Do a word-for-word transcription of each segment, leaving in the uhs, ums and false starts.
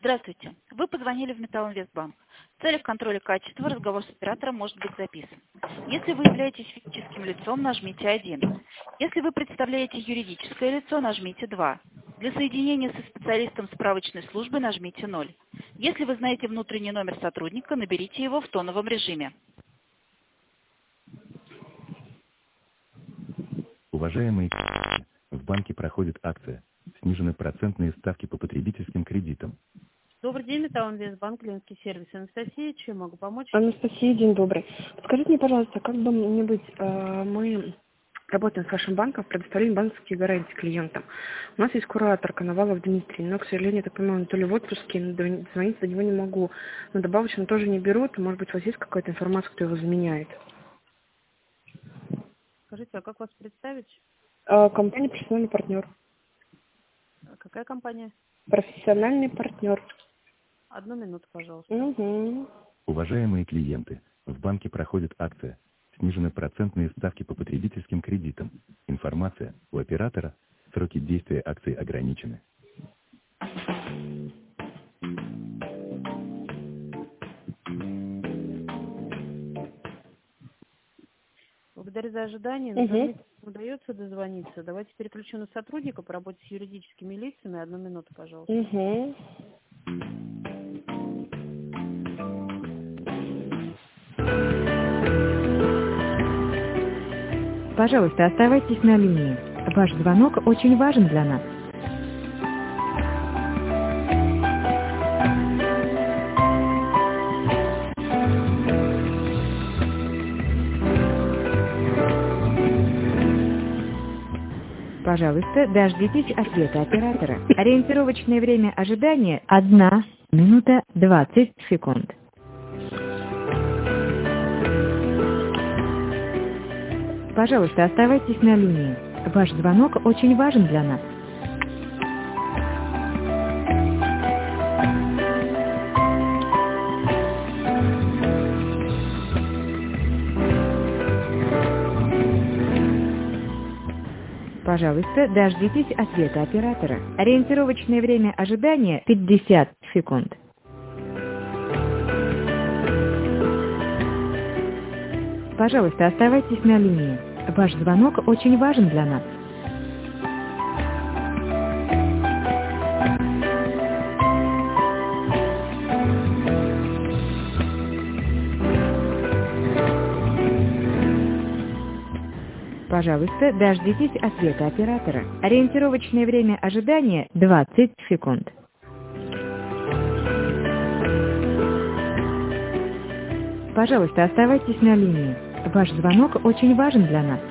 Здравствуйте. Вы позвонили в Металлинвестбанк. В целях контроля качества разговор с оператором может быть записан. Если вы являетесь физическим лицом, нажмите один. Если вы представляете юридическое лицо, нажмите два. Для соединения со специалистом справочной службы нажмите ноль. Если вы знаете внутренний номер сотрудника, наберите его в тоновом режиме. Уважаемые клиенты, в банке проходит акция. Снижены процентные ставки по потребительским кредитам. Добрый день, Металлинвестбанк, клиентский сервис. Анастасия, чем могу помочь? Анастасия, день добрый. Скажите мне, пожалуйста, как бы мне быть, э, мы работаем с вашим банком в предоставлении банковских гарантий клиентам. У нас есть куратор Коновалов Дмитрий, но, к сожалению, я так понимаю, он то ли в отпуске, звонить до него не могу. Но добавочно тоже не берут. Может быть, у вас есть какая-то информация, кто его заменяет? Скажите, а как вас представить? Э, компания «Профессиональный партнер». Какая компания? «Профессиональный партнер». Одну минуту, пожалуйста. Угу. Уважаемые клиенты, в банке проходит акция. Снижены процентные ставки по потребительским кредитам. Информация у оператора. Сроки действия акции ограничены. Благодарю за ожидание. Угу. Угу. Удается дозвониться. Давайте переключу на сотрудника по работе с юридическими лицами. Одну минуту, пожалуйста. Угу. Пожалуйста, оставайтесь на линии. Ваш звонок очень важен для нас. Пожалуйста, дождитесь ответа оператора. Ориентировочное время ожидания – одна минута двадцать секунд. Пожалуйста, оставайтесь на линии. Ваш звонок очень важен для нас. Пожалуйста, дождитесь ответа оператора. Ориентировочное время ожидания – пятьдесят секунд. Пожалуйста, оставайтесь на линии. Ваш звонок очень важен для нас. Пожалуйста, дождитесь ответа оператора. Ориентировочное время ожидания – двадцать секунд. Пожалуйста, оставайтесь на линии. Ваш звонок очень важен для нас.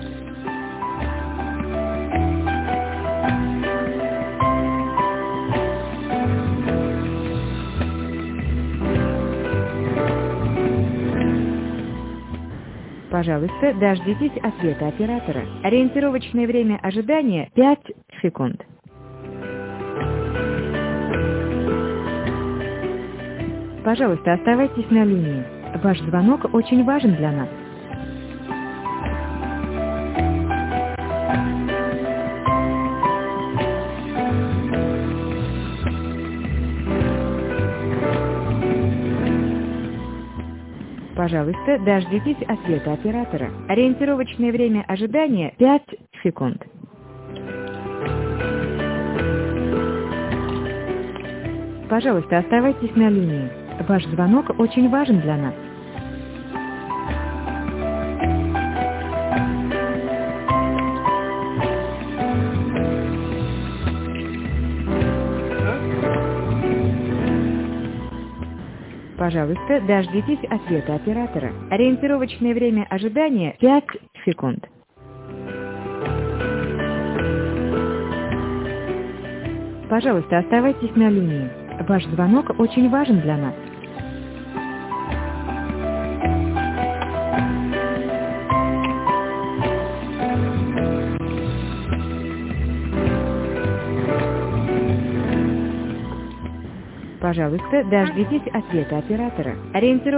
Пожалуйста, дождитесь ответа оператора. Ориентировочное время ожидания – пять секунд. Пожалуйста, оставайтесь на линии. Ваш звонок очень важен для нас. Пожалуйста, дождитесь ответа оператора. Ориентировочное время ожидания – пять секунд. Пожалуйста, оставайтесь на линии. Ваш звонок очень важен для нас. Пожалуйста, дождитесь ответа оператора. Ориентировочное время ожидания – пять секунд. Пожалуйста, оставайтесь на линии. Ваш звонок очень важен для нас. Пожалуйста, дождитесь ответа оператора. Ориентировочное